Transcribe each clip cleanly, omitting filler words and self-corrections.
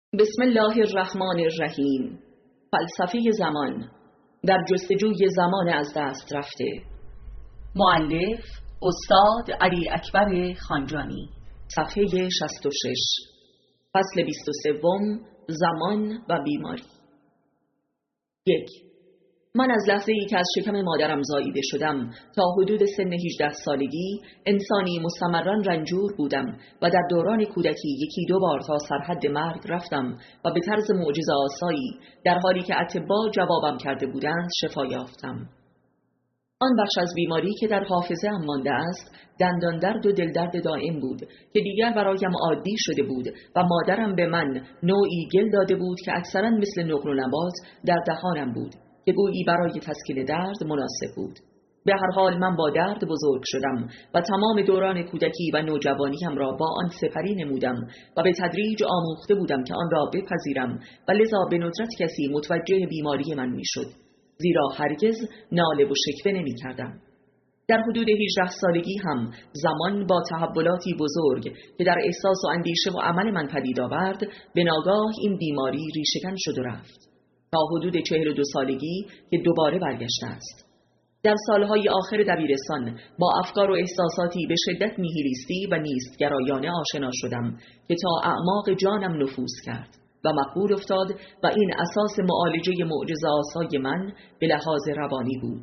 بسم الله الرحمن الرحیم. فلسفه زمان در جستجوی زمان از دست رفته. مؤلف استاد علی اکبر خانجانی. صفحه 66. فصل 23. زمان و بیماری. 1. من از لحظه‌ای که از شکم مادرم زاییده شدم تا حدود سن 18 سالگی انسانی مستمراً رنجور بودم و در دوران کودکی یکی دو بار تا سرحد مرگ رفتم و به طرز معجزه‌آسایی در حالی که اطباء جوابم کرده بودند شفا یافتم. آن بخش از بیماری که در حافظه ام مانده است دندان درد و دل درد دائم بود که دیگر برایم عادی شده بود و مادرم به من نوعی گل داده بود که اکثراً مثل نقل و نبات در دهانم بود که گویی برای تسکین درد مناسب بود. به هر حال من با درد بزرگ شدم و تمام دوران کودکی و نوجوانیم را با آن سپری نمودم و به تدریج آموخته بودم که آن را بپذیرم و لذا به ندرت کسی متوجه بیماری من میشد، زیرا هرگز ناله و شکوه نمی کردم. در حدود 18 سالگی هم زمان با تحولاتی بزرگ که در احساس و اندیشه و عمل من پدید آورد به ناگاه این بیماری ریشه‌کن شد و رفت تا حدود 42 سالگی که دوباره برگشته است. در سالهای آخر دبیرستان با افکار و احساساتی به شدت نیهیلیستی و نیستگرایانه آشنا شدم که تا اعماق جانم نفوذ کرد و مقبول افتاد و این اساس معالجه معجزه‌آسای من به لحاظ روانی بود.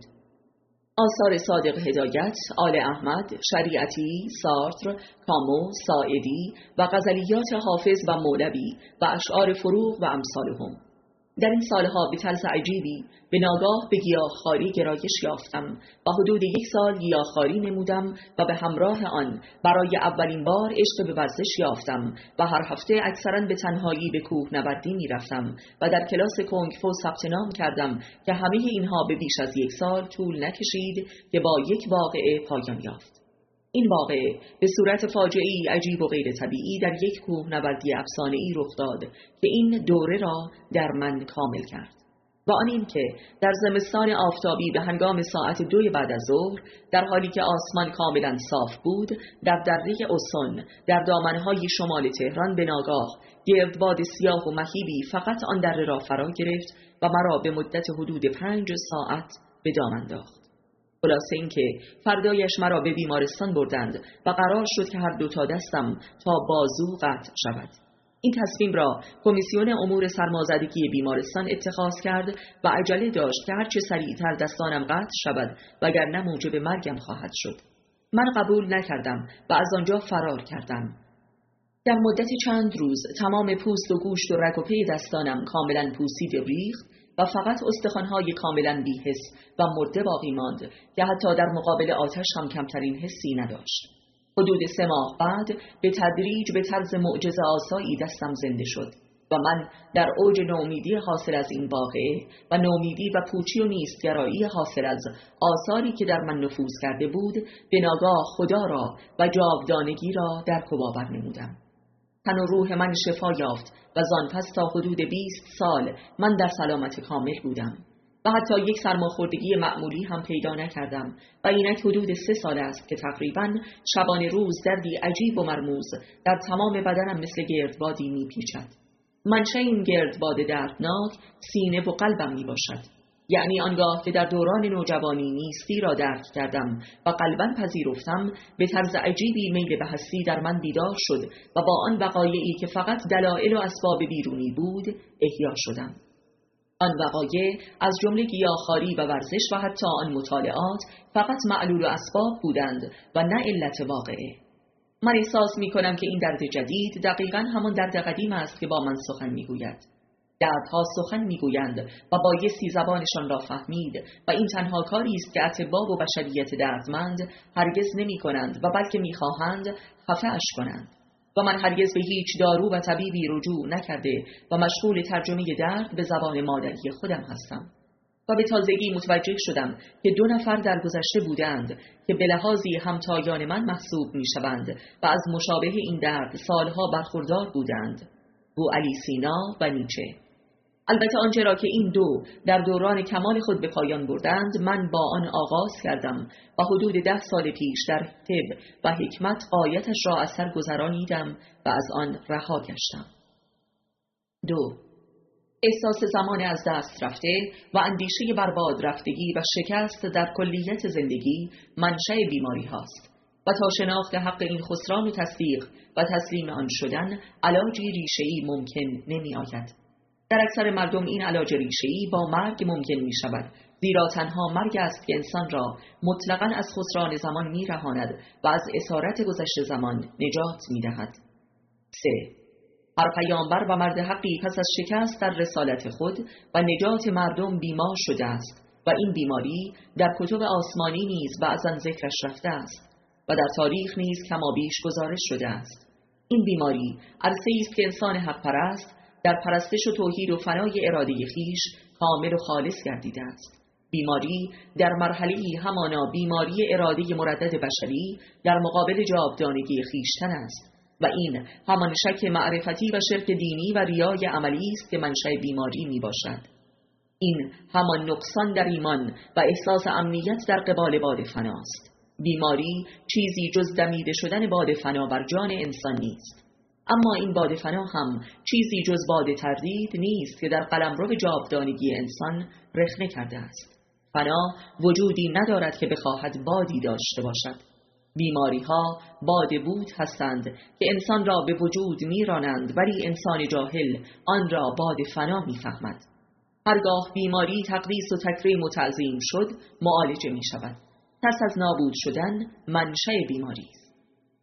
آثار صادق هدایت، آل احمد، شریعتی، سارتر، کامو، ساعدی و غزلیات حافظ و مولوی و اشعار فروغ و امثالهم. در این سالها به طرز عجیبی به ناگاه به گیاهخواری گرایش یافتم و حدود 1 سال گیاهخواری نمودم و به همراه آن برای اولین بار عشق به ورزش یافتم و هر هفته اکثراً به تنهایی به کوهنوردی می رفتم و در کلاس کنگ فو ثبت نام کردم که همه اینها به بیش از 1 سال طول نکشید که با یک واقعه پایان یافت. این واقعه به صورت فاجعه‌ای عجیب و غیر طبیعی در یک کوهنوردی افسانه‌ای رخ داد که این دوره را در من کامل کرد. و آن این که در زمستان آفتابی به هنگام ساعت 2 بعد از ظهر در حالی که آسمان کاملا صاف بود در دره اسون در دامنهای شمال تهران به ناگاه گردباد سیاه و مهیبی فقط آن دره را فرا گرفت و مرا به مدت حدود 5 ساعت به دام انداخت. خلاصه این که فردایش مرا به بیمارستان بردند و قرار شد که هر 2 دستم تا بازو قطع شود. این تصمیم را کمیسیون امور سرمازدگی بیمارستان اتخاذ کرد و عجله داشت که هرچه سریعتر دستانم قطع شود وگرنه موجب مرگم خواهد شد. من قبول نکردم و از آنجا فرار کردم. در مدت چند روز تمام پوست و گوشت و رگ و پی دستانم کاملا پوسید و ریخت و فقط استخوان‌های کاملا بی‌حس و مرده باقی ماند که حتی در مقابل آتش هم کمترین حسی نداشت. حدود 3 ماه بعد به تدریج به طرز معجزه‌آسایی دستم زنده شد و من در اوج نومیدی حاصل از این واقعه و نومیدی و پوچی و نیستگرایی حاصل از آثاری که در من نفوذ کرده بود به ناگاه خدا را و جاودانگی را درک و باور نمودم. تن و روح من شفا یافت و زان پس تا حدود 20 سال من در سلامت کامل بودم و حتی یک سرماخوردگی معمولی هم پیدا نکردم و اینک حدود 3 سال است که تقریباً شبانه روز دردی عجیب و مرموز در تمام بدنم مثل گردبادی میپیچد. منشأ این گردباد دردناک سینه و قلبم میباشد. یعنی آنگاه که در دوران نوجوانی نیستی را درک کردم و قلباً پذیرفتم به طرز عجیبی میل به هستی در من بیدار شد و با آن وقایعی که فقط دلایل و اسباب بیرونی بود احیا شدم. آن وقایع از جمله گیاهخواری و ورزش و حتی آن مطالعات فقط معلول و اسباب بودند و نه علت واقعه. من احساس می کنم که این درد جدید دقیقاً همان درد قدیم است که با من سخن می گوید. دردها سخن میگویند و بایستی زبانشان را فهمید و این تنها کاری است که اطباء و بشریت دردمند هرگز نمی کنند و بلکه میخواهند خفه‌اش کنند. و من هرگز به هیچ دارو و طبیبی رجوع نکرده و مشغول ترجمه درد به زبان مادری خودم هستم. و به تازگی متوجه شدم که 2 نفر در گذشته بودند که به لحاظی همتایان من محسوب میشوند و از مشابه این درد سالها برخوردار بودند: بوعلی سینا و نیچه. البته آنچه را که این 2 در دوران کمال خود به پایان بردند من با آن آغاز کردم و حدود 10 سال پیش در طب و حکمت غایتش را از سر گذرانیدم و از آن رها گشتم. 2. احساس زمان از دست رفته و اندیشه برباد رفتگی و شکست در کلیت زندگی منشأ بیماری هاست و تا شناخت حق این خسران و تصدیق و تسلیم آن شدن علاجی ریشه‌ای ممکن نمی آید. در اکثر مردم این علاج ریشه‌ای با مرگ ممکن می شود، زیرا تنها مرگ است که انسان را مطلقاً از خسران زمان می رهاند و از اسارت گذشت زمان نجات می دهد. 3. هر پیامبر و مرد حقی پس از شکست در رسالت خود و نجات مردم بیمار شده است و این بیماری در کتب آسمانی نیز بعضاً ذکرش رفته است و در تاریخ نیز کمابیش گزارش شده است. این بیماری عرصه‌ای است که انسان حق پرست در پرستش و توحید و فنای اراده خویش کامل و خالص گردیده است. بیماری در مرحله‌ای همانا بیماری اراده مردد بشری در مقابل جاودانگی خویشتن است و این همان شک معرفتی و شرک دینی و ریای عملی است که منشأ بیماری می باشد. این همان نقصان در ایمان و احساس امنیت در قبال باد فناست. بیماری چیزی جز دمیده شدن باد فنا بر جان انسان نیست، اما این باد فنا هم چیزی جز باد تردید نیست که در قلمرو جاودانگی انسان رخنه کرده است. فنا وجودی ندارد که بخواهد بادی داشته باشد. بیماری ها باد بود هستند که انسان را به وجود میرانند، ولی انسان جاهل آن را باد فنا میفهمد. هرگاه بیماری تقدیس و تکریم و تعظیم شد معالجه می شود. ترس از نابود شدن منشأ بیماری است.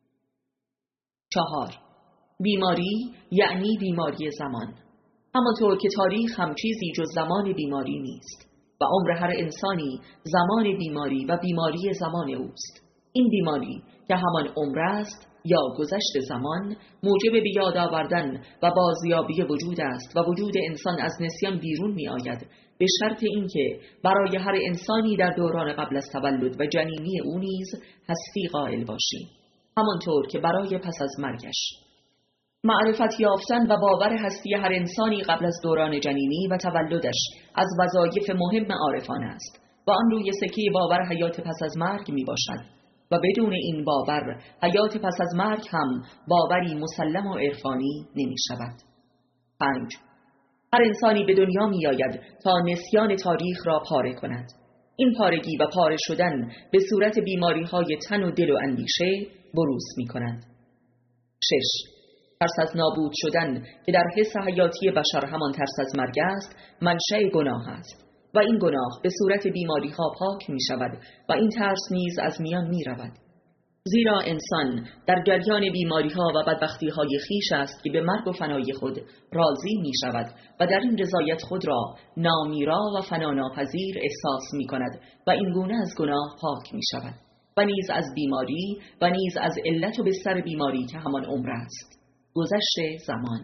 4. بیماری یعنی بیماری زمان. همانطور که تاریخ هم چیزی جز زمان بیماری نیست و عمر هر انسانی زمان بیماری و بیماری زمان اوست. این بیماری که همان عمر است یا گذشت زمان موجب به یاد آوردن و بازیابی وجود است و وجود انسان از نسیان بیرون می آید، به شرط اینکه برای هر انسانی در دوران قبل از تولد و جنینی او نیز هستی قائل باشیم، همانطور که برای پس از مرگش. معرفت یافتن و باور هستی هر انسانی قبل از دوران جنینی و تولدش از وظایف مهم عارفان است و آن روی سکه باور حیات پس از مرگ می باشد و بدون این باور حیات پس از مرگ هم باوری مسلم و عرفانی نمی شود. 5. هر انسانی به دنیا می آید تا نسیان تاریخ را پاره کند. این پارگی و پاره شدن به صورت بیماری های تن و دل و اندیشه بروز می کند. 6. ترس از نابود شدن که در حس حیاتی بشر همان ترس از مرگ است منشأ گناه است و این گناه به صورت بیماری ها پاک می شود و این ترس نیز از میان می رود. زیرا انسان در جریان بیماری ها و بدبختی های خویش است که به مرگ و فنای خود راضی می شود و در این رضایت خود را نامیرا و فناناپذیر احساس می کند و این گونه از گناه پاک می شود و نیز از بیماری و نیز از علت و بستر بیماری که همان عمر است. گذشت زمان.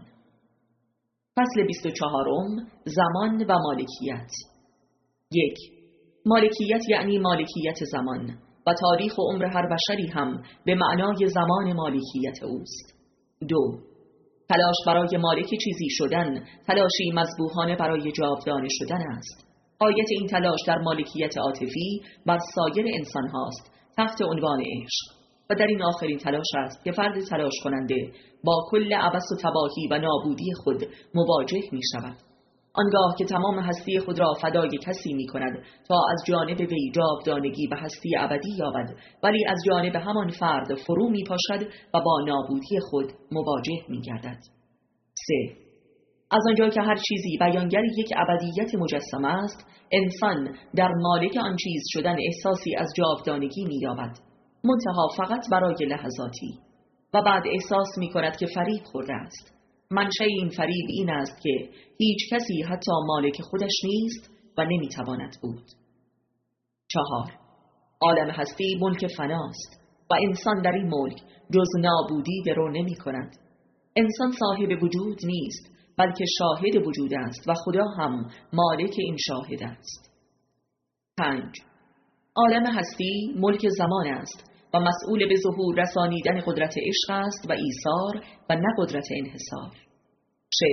فصل 24. زمان و مالکیت. 1. مالکیت یعنی مالکیت زمان و تاریخ و عمر هر بشری هم به معنای زمان مالکیت اوست. 2. تلاش برای مالک چیزی شدن تلاشی مذبوحانه برای جاودانه شدن است. غایت این تلاش در مالکیت عاطفی بر سایر انسان هاست تحت عنوان عشق و در این آخرین تلاش است که فرد تلاش کننده با کل عبث و تباهی و نابودی خود مواجه می شود. آنگاه که تمام هستی خود را فدای کسی می کند تا از جانب وی جاودانگی و هستی ابدی یابد، ولی از جانب همان فرد فرو می پاشد و با نابودی خود مواجه می گردد. 3. از آنجا که هر چیزی بیانگر یک ابدیت مجسم است، انسان در مالک آن چیز شدن احساسی از جاودانگی می یابد، منتها فقط برای لحظاتی، و بعد احساس می کند که فریب خورده است. منشأ این فریب این است که هیچ کسی حتی مالک خودش نیست و نمی تواند بود. 4. عالم هستی ملک فناست و انسان در این ملک جز نابودی درو نمی کند. انسان صاحب وجود نیست بلکه شاهد وجود است و خدا هم مالک این شاهد است. 5. عالم هستی ملک زمان است و مسئول به ظهور رسانیدن قدرت عشق است و ایثار و نه قدرت انحصار. 6.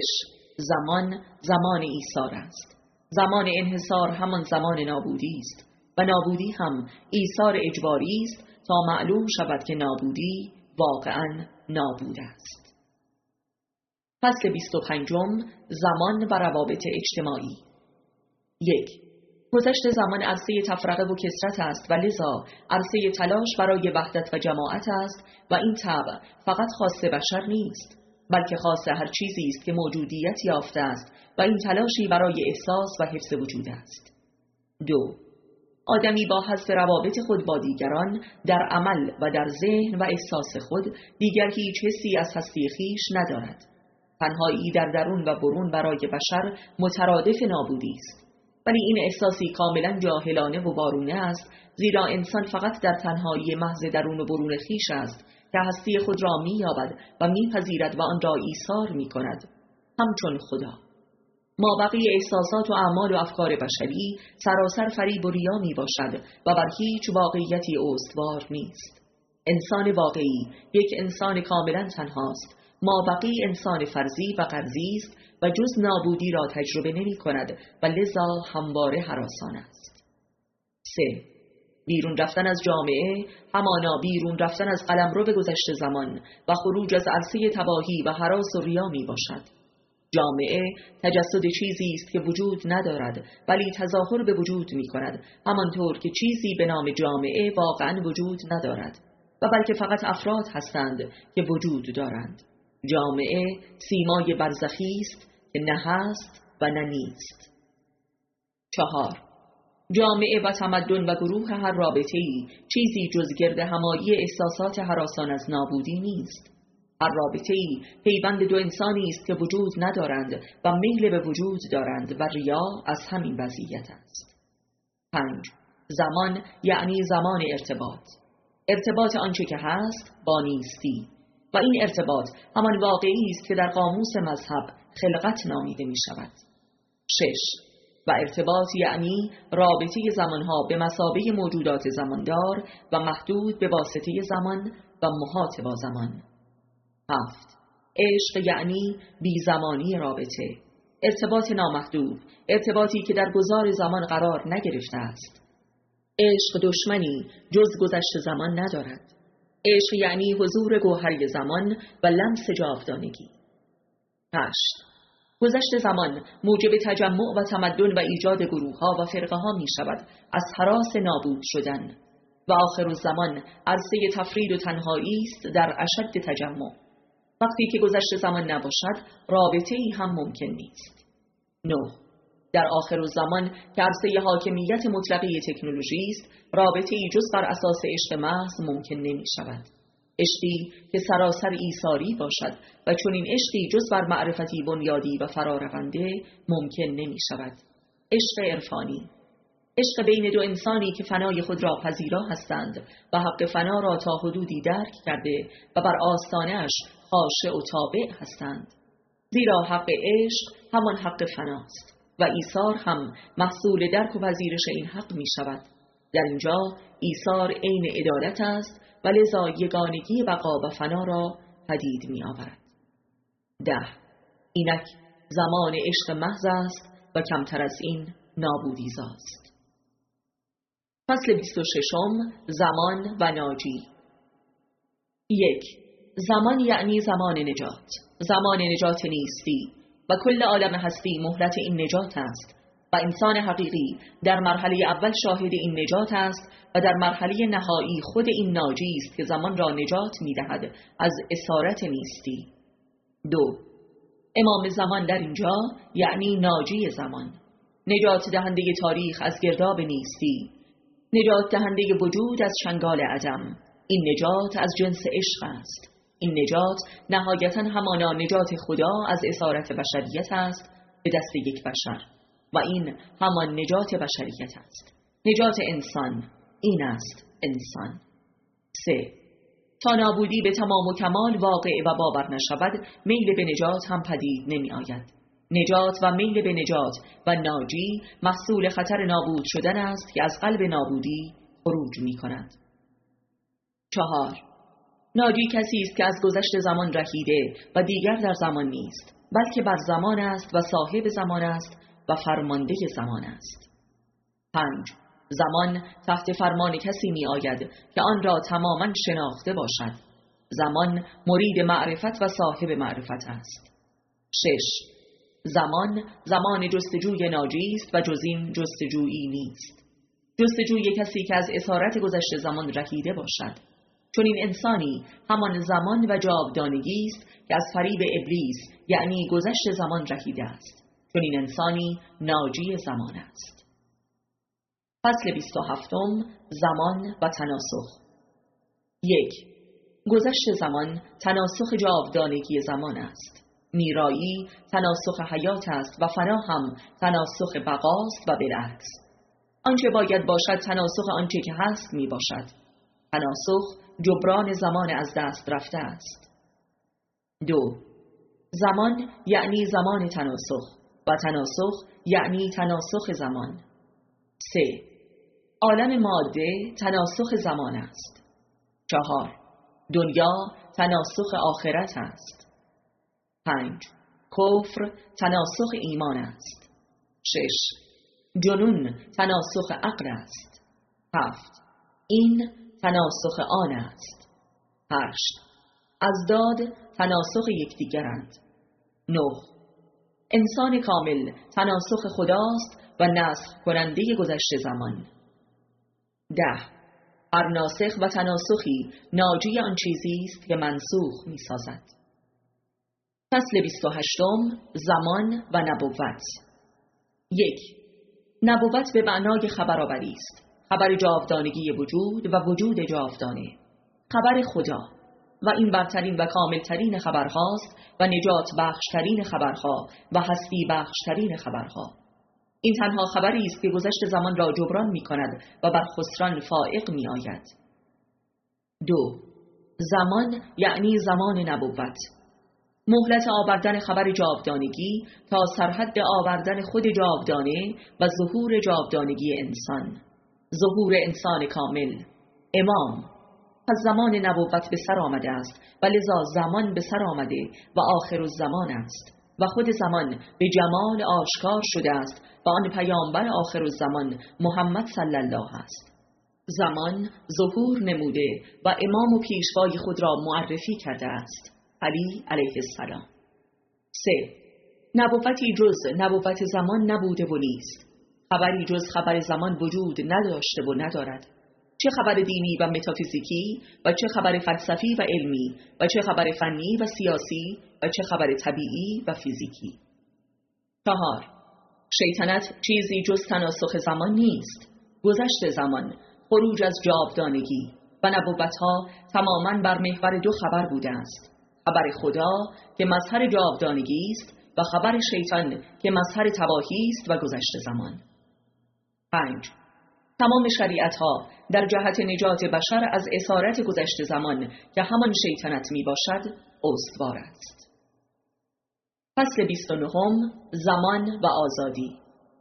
زمان ایثار است. زمان انحصار همان زمان نابودی است و نابودی هم ایثار اجباری است تا معلوم شود که نابودی واقعا نابود است. فصل 25 زمان و روابط اجتماعی. 1. گذشت زمان عرصه تفرقه و کثرت است و لذا عرصه تلاش برای وحدت و جماعت است و این طبع فقط خاص بشر نیست، بلکه خاص هر چیزی است که موجودیت یافته است و این تلاشی برای احساس و حفظ وجود است. 2. آدمی با حذف روابط خود با دیگران در عمل و در ذهن و احساس خود دیگر هیچ حسی از هستی خویش ندارد. تنهایی در درون و برون برای بشر مترادف نابودی است، ولی این احساسی کاملا جاهلانه و وارونه است، زیرا انسان فقط در تنهایی محض درون و برون خویش است که هستی خود را می‌یابد و می‌پذیرد و آن را ایثار می‌کند، همچون خدا. مابقی احساسات و اعمال و افکار بشری سراسر فریب و ریا میباشد و بر هیچ واقعیتی استوار نیست. انسان واقعی یک انسان کاملا تنهاست، مابقی انسان فرضی و غرضی است و جز نابودی را تجربه نمی کند و لذا همواره هراسان است. 3. بیرون رفتن از جامعه همانا بیرون رفتن از قلمرو به گذشت زمان و خروج از عرصه تباهی و هراس و ریا می باشد. جامعه تجسد چیزی است که وجود ندارد ولی تظاهر به وجود می کند، همانطور که چیزی به نام جامعه واقعا وجود ندارد و بلکه فقط افراد هستند که وجود دارند. جامعه سیمای برزخی است که نه هست و نه نیست. 4. جامعه و تمدن و گروه هر رابطه‌ای چیزی جز گرد همایی احساسات هراسان از نابودی نیست. هر رابطه‌ای پیوند دو انسانی است که وجود ندارند و میل به وجود دارند و ریا از همین وضعیت است. 5. زمان یعنی زمان ارتباط. ارتباط آنچه که هست با نیستی و این ارتباط همان واقعی است که در قاموس مذهب خلقت نامیده می شود. 6. و ارتباط یعنی رابطه زمانها به مثابه موجودات زماندار و محدود به واسطه زمان و محاط با زمان. 7. عشق یعنی بیزمانی رابطه، ارتباط نامحدود، ارتباطی که در گذار زمان قرار نگرفته است. عشق دشمنی جز گذشت زمان ندارد. عشق یعنی حضور گوهری زمان و لمس جاودانگی. 8. گذشت زمان موجب تجمع و تمدن و ایجاد گروه‌ها و فرقه‌ها می شود از هراس نابود شدن و آخر الزمان عرصه تفرید و تنهایی است در اشد تجمع. وقتی که گذشت زمان نباشد رابطه‌ای هم ممکن نیست. 9. در آخر الزمان که عرصه حاکمیت مطلقه تکنولوژی است، رابطه‌ای جز بر اساس عشق محض ممکن نمی شود. عشقی که سراسر ایثاری باشد و چون این عشقی جز بر معرفتی بنیادی و فرارونده ممکن نمی شود. عشق عرفانی، عشق بین دو انسانی که فنای خود را پذیرا هستند و حق فنا را تا حدودی درک کرده و بر آستانه‌اش خاشع و تابع هستند، زیرا حق عشق همان حق فناست و ایثار هم محصول درک و پذیرش این حق می شود. در اینجا ایثار عین عدالت است و لذا یگانگی بقا و فنا را پدید می آورد. 10. اینک زمان عشق محض است و کمتر از این نابودی زاست. فصل 26 زمان و ناجی. 1. زمان یعنی زمان نجات، زمان نجات نیستی و کل عالم هستی مهلت این نجات است و انسان حقیقی در مرحله اول شاهد این نجات است و در مرحله نهایی خود این ناجی است که زمان را نجات می‌دهد از اسارت نیستی. 2. امام زمان در اینجا یعنی ناجی زمان، نجات دهنده تاریخ از گرداب نیستی، نجات دهنده وجود از چنگال عدم. این نجات از جنس عشق است. این نجات نهایتاً همانا نجات خدا از اسارت بشریت است به دست یک بشر و این همان نجات بشریت است. نجات انسان، این است انسان. 3. تا نابودی به تمام و کمال واقع و باور نشود، میل به نجات هم پدید نمی آید. نجات و میل به نجات و ناجی محصول خطر نابود شدن است که از قلب نابودی خروج می کند. 4. ناجی کسی است که از گذشت زمان رهیده و دیگر در زمان نیست، بلکه بر زمان است و صاحب زمان است و فرمانده زمان است. 5. زمان تحت فرمان کسی می آید که آن را تماما شناخته باشد. زمان مرید معرفت و صاحب معرفت است. 6. زمان جستجوی ناجی است و جز این جستجویی نیست. جستجوی کسی که از اسارت گذشته زمان رهیده باشد. چون این انسانی همان زمان و جاودانگی است که از فریب ابلیس یعنی گذشت زمان رهیده است. چون این انسانی ناجی زمان است. فصل 27. زمان و تناسخ. 1. گذشت زمان تناسخ جاودانگی زمان است. میرایی تناسخ حیات است و فنا هم تناسخ بقاست و بالعکس. آنچه باید باشد تناسخ آنچه که هست می باشد. تناسخ جبران زمان از دست رفته است. 2. زمان یعنی زمان تناسخ و تناسخ یعنی تناسخ زمان. 3. عالم ماده تناسخ زمان است. 4. دنیا تناسخ آخرت است. 5. کفر تناسخ ایمان است. 6. جنون تناسخ عقل است. 7. این تناسخ آن است. 8. ازداد تناسخ یکدیگرند. 9. انسان کامل تناسخ خداست و نسخ کننده گذشته زمان. 10. هر ناسخ و تناسخی ناجی آن چیزی است که منسوخ می سازد. فصل 28. زمان و نبوت. 1. نبوت به معنای خبرآوری است. خبر جاودانگی وجود و وجود جاودانه. خبر خدا و این برترین و کاملترین خبرهاست و نجات بخشترین خبرها و هستی بخشترین خبرها. این تنها خبری است که گذشت زمان را جبران می کند و بر خسران فائق می آید. 2. زمان یعنی زمان نبوت. مهلت آوردن خبر جاودانگی تا سرحد آوردن خود جاودانه و ظهور جاودانگی انسان. ظهور انسان کامل. امام. پس زمان نبوت به سر آمده است و لذا زمان به سر آمده و آخر الزمان است و خود زمان به جمال آشکار شده است و آن پیامبر آخر الزمان محمد صلی الله است. زمان ظهور نموده و امام و پیشوای خود را معرفی کرده است، علی علیه السلام. 3. نبوتی جز نبوت زمان نبوده و نیست. خبری جز خبر زمان وجود نداشته و ندارد. چه خبر دینی و متافیزیکی و چه خبر فلسفی و علمی و چه خبر فنی و سیاسی و چه خبر طبیعی و فیزیکی. 4. شیطنت چیزی جز تناسخ زمان نیست. گذشت زمان، خروج از جاودانگی و نبوت‌ها تماماً بر محور 2 خبر بوده است. خبر خدا که مظهر جاودانگی است و خبر شیطان که مظهر تباهی است و گذشت زمان. 5. تمام شریعت‌ها در جهت نجات بشر از اسارت گذشت زمان که همان شیطنت می باشد استوار است. فصل 29. زمان و آزادی.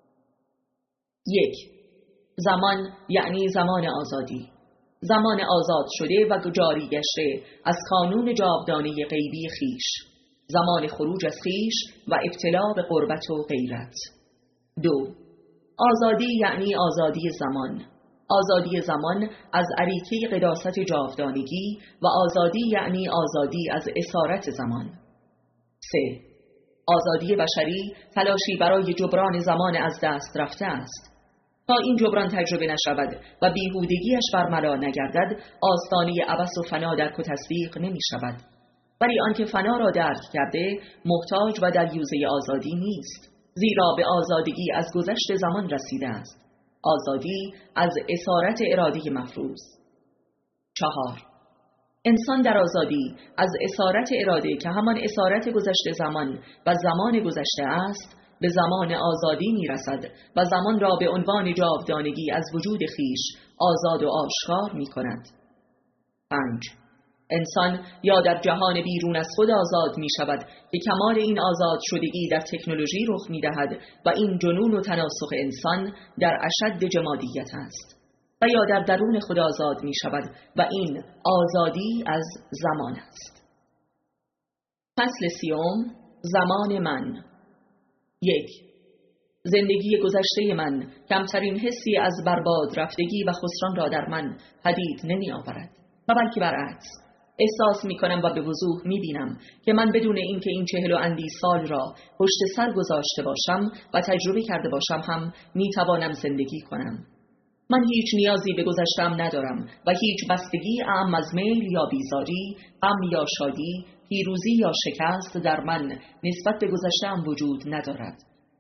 1. زمان یعنی زمان آزادی. زمان آزاد شده و جاری گشته از کانون جاودانه غیبی خیش. زمان خروج از خیش و ابتلا به غربت و غیرت. 2. آزادی یعنی آزادی زمان. آزادی زمان از اریکه قداست جاودانگی و آزادی یعنی آزادی از اسارت زمان. 3. آزادی بشری تلاشی برای جبران زمان از دست رفته است. تا این جبران تجربه نشود و بیهودگیش برملا نگردد، آستانه عبث و فنا درک و تصدیق نمی شود. ولی آنکه فنا را درک کرده محتاج و دریوزه آزادی نیست، زیرا به آزادگی از گذشت زمان رسیده است. آزادی از اسارت اراده مفروض. 4. انسان در آزادی از اسارت اراده که همان اسارت گذشت زمان و زمان گذشته است به زمان آزادی می رسد و زمان را به عنوان جاودانگی از وجود خیش آزاد و آشکار می کند. 5. انسان یا در جهان بیرون از خود آزاد می شود که کمال این آزاد شدگی در تکنولوژی رخ می دهد و این جنون و تناسخ انسان در اشد جمادیت است، و یا در درون خود آزاد می شود و این آزادی از زمان است. فصل 30. زمان من. 1. زندگی گذشته من کمترین حسی از برباد رفتگی و خسران را در من پدید نمی آورد و بلکه برعکس احساس می کنم و به وضوح می بینم که من بدون اینکه این 40 و اندی سال را پشت سر گذاشته باشم و تجربه کرده باشم هم می توانم زندگی کنم. من هیچ نیازی به گذشته‌ام ندارم و هیچ بستگی اعم از میل یا بیزاری، غم یا شادی، پیروزی یا شکست در من نسبت به گذشته‌ام وجود ندارد.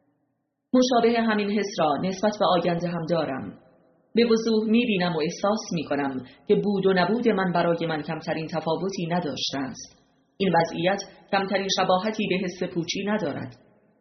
مشابه همین حس را نسبت به آینده هم دارم. به وضوح می‌بینم و احساس می‌کنم که بود و نبود من برای من کمترین تفاوتی نداشته است. این وضعیت کمترین شباهتی به حس پوچی ندارد.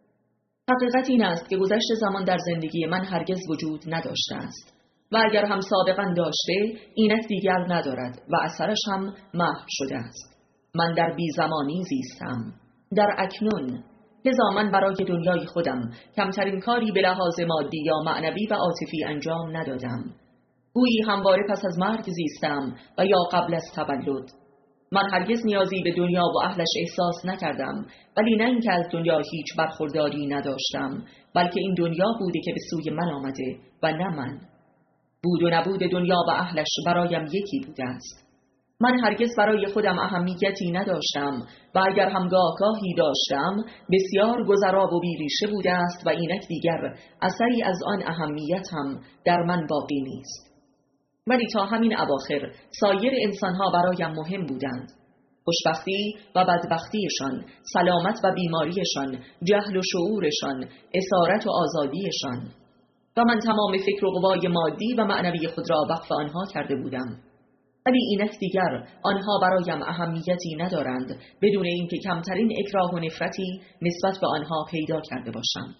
حقیقت این است که گذشت زمان در زندگی من هرگز وجود نداشته است و اگر هم سابقاً داشته، اینک دیگر ندارد و اثرش هم محو شده است. من در بی زمانی زیستم، در اکنون. لذا من برای دنیای خودم کمترین کاری به لحاظ مادی یا معنوی و عاطفی انجام ندادم. گویی همواره پس از مرگ زیستم و یا قبل از تولد. من هرگز نیازی به دنیا و اهلش احساس نکردم، ولی نه اینکه از دنیا هیچ برخورداری نداشتم، بلکه این دنیا بوده که به سوی من آمده و نه من. بود و نبود دنیا و اهلش برایم یکی بوده است. من هرگز برای خودم اهمیتی نداشتم و اگر هم گاهی داشتم بسیار گذرا و بیریشه بوده است و اینک دیگر اثری از آن اهمیت هم در من باقی نیست. ولی تا همین اواخر سایر انسانها برایم مهم بودند. خوشبختی و بدبختیشان، سلامت و بیماریشان، جهل و شعورشان، اسارت و آزادیشان. و من تمام فکر و قوای مادی و معنوی خود را وقف آنها کرده بودم. ولی اینک دیگر آنها برایم اهمیتی ندارند بدون اینکه کمترین اکراه و نفرتی نسبت به آنها پیدا کرده باشم.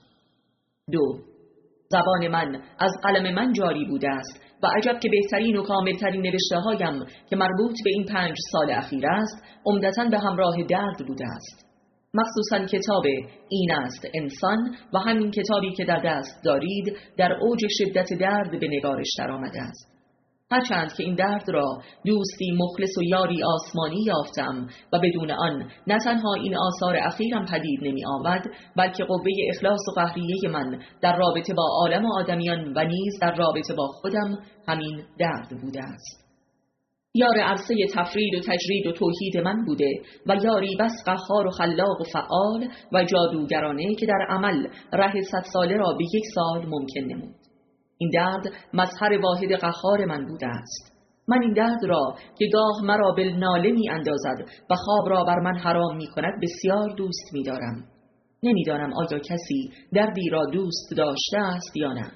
2. زبان من از قلم من جاری بوده است و عجب که بهترین و کاملترین نوشته هایم که مربوط به این 5 سال اخیر است عمدتاً به همراه درد بوده است. مخصوصاً کتاب این است انسان و همین کتابی که در دست دارید در اوج شدت درد به نگارش در آمده است. هرچند که این درد را دوستی مخلص و یاری آسمانی یافتم و بدون آن نه تنها این آثار اخیرم پدید نمی آمد، بلکه قوه اخلاص و قهریه من در رابطه با عالم آدمیان و نیز در رابطه با خودم همین درد بوده است. یار عرصه تفرید و تجرید و توحید من بوده و یاری بس قهار و خلاق و فعال و جادوگرانه که در عمل ره 100 ساله را به 1 سال ممکن نمود. این درد مظهر واحد قهار من بوده است. من این درد را که گاه مرا بالناله می اندازد و خواب را بر من حرام می کند بسیار دوست می دارم. نمیدانم آیا کسی دردی را دوست داشته است یا نه.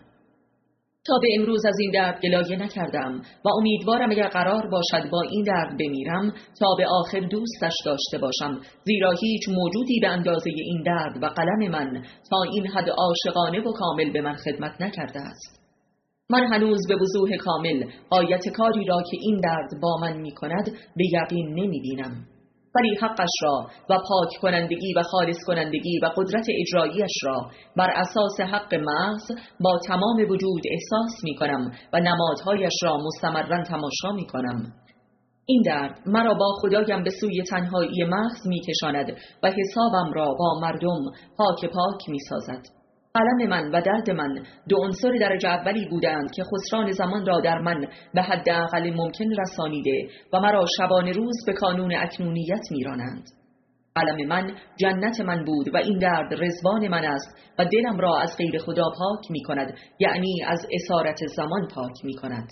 تا به امروز از این درد گلایه نکردم و امیدوارم اگر قرار باشد با این درد بمیرم تا به آخر دوستش داشته باشم، زیرا هیچ موجودی به اندازه این درد و قلم من تا این حد عاشقانه و کامل به من خدمت نکرده است. من هنوز به وضوح کامل غایت کاری را که این درد با من می کند به یقین نمی بینم. ولی حقش را و پاک کنندگی و خالص کنندگی و قدرت اجراییش را بر اساس حق محض با تمام وجود احساس می کنم و نمادهایش را مستمرا تماشا می کنم. این درد مرا با خدایم به سوی تنهایی محض می کشاند و حسابم را با مردم پاک می سازد. قلم من و درد من 2 عنصر درجه اولی بودند که خسران زمان را در من به حد اقل ممکن رسانیده و مرا شبانه روز به کانون اکنونیت میرانند. قلم من جنت من بود و این درد رضوان من است و دلم را از غیر خدا پاک می کند، یعنی از اسارت زمان پاک می کند.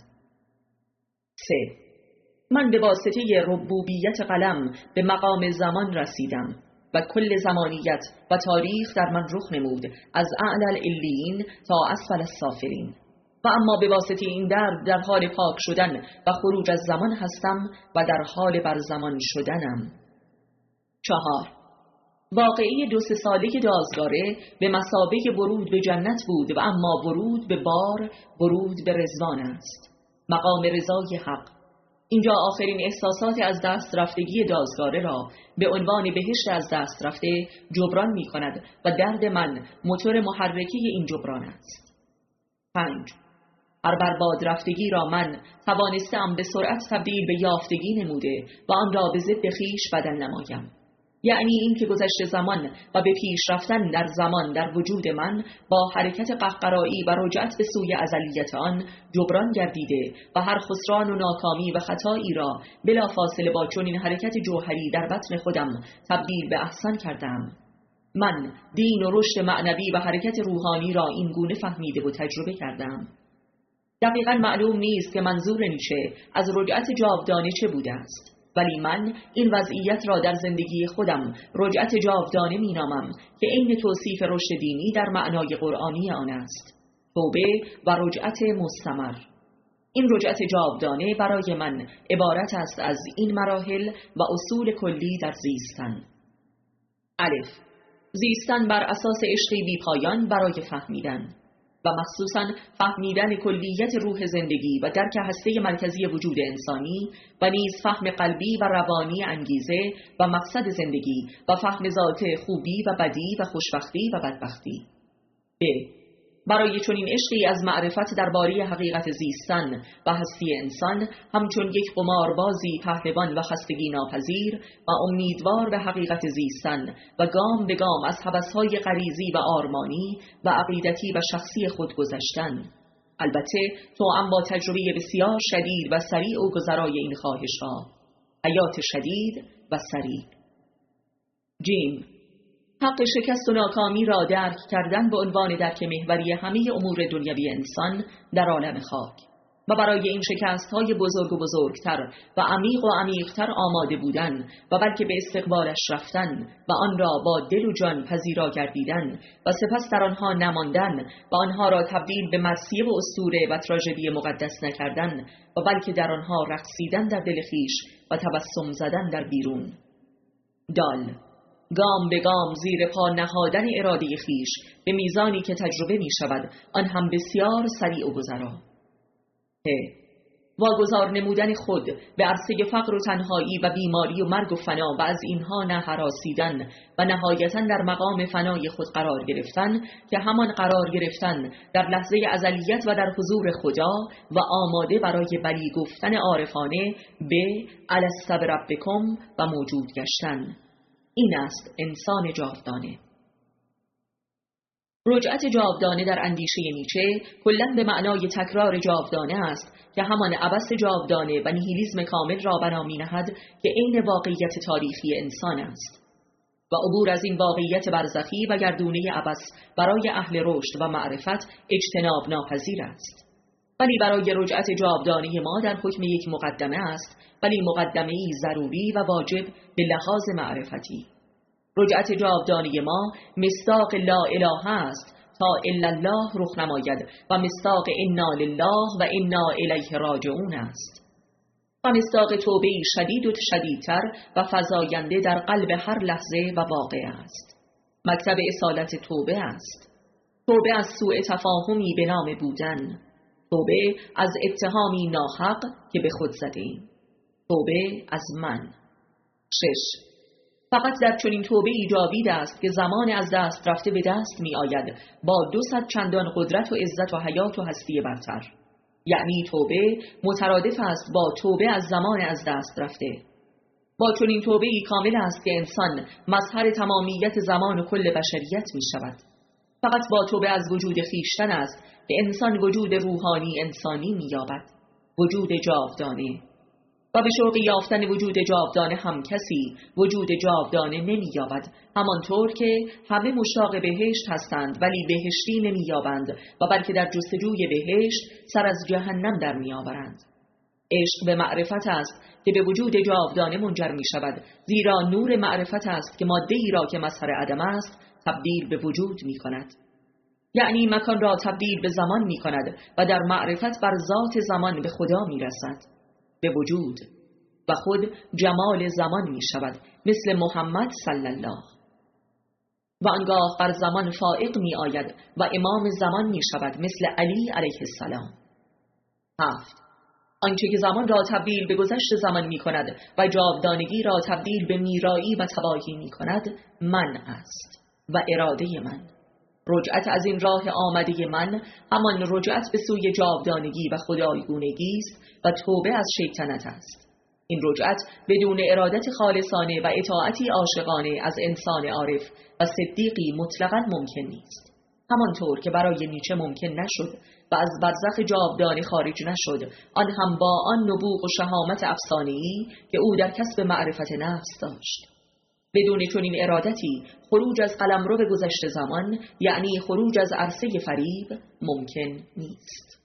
3. من به واسطه ربوبیت قلم به مقام زمان رسیدم و کل زمانیت و تاریخ در من رخ نمود از اعلی العلیین تا اسفل السافلین. و اما به واسطه این درد در حال پاک شدن و خروج از زمان هستم و در حال بر زمان شدنم. 4. واقعی 2 ساله دازگاره به مثابه ورود به جنت بود و اما ورود به بار، ورود به رضوان است. مقام رضای حق. اینجا آخرین احساسات از دست رفتگی دازگاره را به عنوان بهشت از دست رفته جبران می کند و درد من موتور محرکی این جبران است. 5. هر برباد رفتگی را من توانستم به سرعت تبدیل به یافتگی نموده و آن را به ضد خویش بدل نمایم. یعنی این که گذشت زمان و به پیش رفتن در زمان در وجود من با حرکت قهقرایی و رجعت به سوی ازلیت آن جبران گردیده و هر خسران و ناکامی و خطایی را بلافاصله با چنین حرکت جوهری در بطن خودم تبدیل به احسن کردم. من دین و رشد معنوی و حرکت روحانی را این گونه فهمیده و تجربه کردم. دقیقاً معلوم نیست که منظور نیچه از رجعت جاودانه چه بوده است، ولی من این وضعیت را در زندگی خودم رجعت جاودانه می نامم که عین توصیف رشد دینی در معنای قرآنی آن است، توبه و رجعت مستمر. این رجعت جاودانه برای من عبارت است از این مراحل و اصول کلی در زیستن. الف، زیستن بر اساس عشقی بی پایان برای فهمیدن و مخصوصاً فهمیدن کلیت روح زندگی و درک هسته مرکزی وجود انسانی و نیز فهم قلبی و روانی انگیزه و مقصد زندگی و فهم ذات خوبی و بدی و خوشبختی و بدبختی. ب، برای چنین عشقی از معرفت درباره حقیقت زیستن و هستی انسان همچون یک قماربازی پهلوان و خستگی ناپذیر و امیدوار به حقیقت زیستن و گام به گام از هوس‌های غریزی و آرمانی و عقیدتی و شخصی خود گذشتن، البته توأم با تجربه بسیار شدید و سریع و گذرای این خواهش‌ها، حیات شدید و سریع. جیم، حق شکست و ناکامی را درک کردن به عنوان درک محوری همه امور دنیوی انسان در عالم خاک و برای این شکست‌های بزرگ و بزرگتر و عمیق و عمیق‌تر آماده بودن و بلکه به استقبالش رفتن و آن را با دل و جان پذیرا گردیدن و سپس در آنها نماندن و آنها را تبدیل به مرثیه و اسطوره و تراژدی مقدس نکردن و بلکه در آنها رقصیدن در دل خویش و تبسم زدن در بیرون. دال، گام به گام زیر پا نهادن اراده خویش به میزانی که تجربه می شود، آن هم بسیار سریع و گذرا. واگذار نمودن خود به عرصه فقر و تنهایی و بیماری و مرگ و فنا و از اینها نه هراسیدن و نهایتاً در مقام فنای خود قرار گرفتن که همان قرار گرفتن در لحظه ازلیت و در حضور خدا و آماده برای بلی گفتن عارفانه به الست بربکم و موجود گشتن. این است انسان جاودانه. رجعت جاودانه در اندیشه نیچه کلاً به معنای تکرار جاودانه است که همان عبث جاودانه و نیهیلیسم کامل را بنا می‌نهد که عین واقعیت تاریخی انسان است و عبور از این واقعیت برزخی و گردونه عبث برای اهل رشد و معرفت اجتناب ناپذیر است. ولی برای رجعت جاودانه ما در حکم یک مقدمه است، ولی مقدمه‌ای ضروری و واجب به لحاظ معرفتی. رجعت جاودانه ما مصداق لا اله است تا الا الله رخ نماید و مصداق انا لله و انا الیه راجعون است و مصداق توبه‌ای شدید و شدیدتر و فزاینده در قلب هر لحظه و واقع است. مکتب اصالت توبه است. توبه از سوء تفاهمی به نام بودن، توبه از اتهامی ناحق که به خود زدیم، توبه از من. 6. فقط در چنین توبه جاوید است که زمان از دست رفته به دست می آید با 200 چندان قدرت و عزت و حیات و هستی برتر. یعنی توبه مترادف است با توبه از زمان از دست رفته. با چنین توبه کامل است که انسان مظهر تمامیت زمان و کل بشریت می شود. فقط با توبه از وجود خویشتن است که انسان وجود روحانی انسانی می یابد، وجود جاودانه. و به شوق یافتن وجود جاودانه هم کسی وجود جاودانه نمی یابد، همانطور که همه مشتاق بهشت هستند ولی بهشتی نمی یابند و بلکه در جستجوی بهشت سر از جهنم در می آورند. عشق به معرفت است که به وجود جاودانه منجر می شود، زیرا نور معرفت است که ماده ای را که مظهر عدم است تبدیل به وجود می کند. یعنی مکان را تبدیل به زمان می کند و در معرفت بر ذات زمان به خدا می رسد، به وجود، و خود جمال زمان می شود مثل محمد صلی الله، و آنگاه بر زمان فائق می آید و امام زمان می شود مثل علی علیه السلام. 7. آنچه که زمان را تبدیل به گذشت زمان می کند و جاودانگی را تبدیل به میرایی و تباهی می کند من است و اراده من. رجعت از این راه آمده من همان رجعت به سوی جاودانگی و خدایگونگی است و توبه از شیطنت است. این رجعت بدون ارادت خالصانه و اطاعتی عاشقانه از انسان عارف و صدیقی مطلقاً ممکن نیست. همانطور که برای نیچه ممکن نشد و از برزخ جاودانه خارج نشد، آن هم با آن نبوغ و شهامت افسانه‌ای که او در کسب معرفت نفس داشت. بدون چنین ارادتی خروج از قلمرو گذشته زمان، یعنی خروج از عرصه فریب، ممکن نیست.